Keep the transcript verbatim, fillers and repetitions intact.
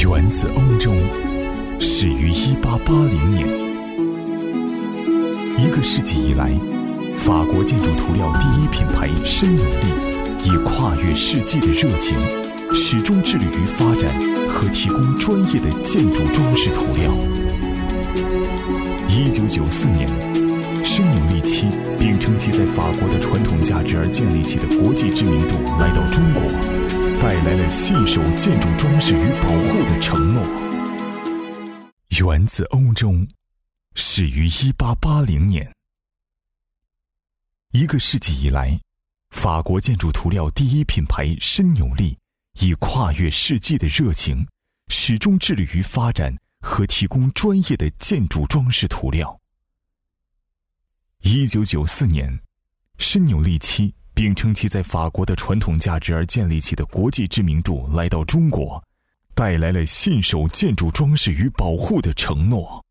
源自欧洲，始于一八八零年。一个世纪以来，法国建筑涂料第一品牌深有力以跨越世纪的热情，始终致力于发展和提供专业的建筑装饰涂料。一九九四年，深有力漆秉承其在法国的传统价值而建立起的国际知名度来到中国，带来了信守建筑装饰与保护的承诺。源自欧洲，始于一八八零年。一个世纪以来，法国建筑涂料第一品牌深有力以跨越世纪的热情，始终致力于发展和提供专业的建筑装饰涂料。一九九四年，深有力漆秉承其在法国的传统价值而建立起的国际知名度来到中国，带来了信守建筑装饰与保护的承诺。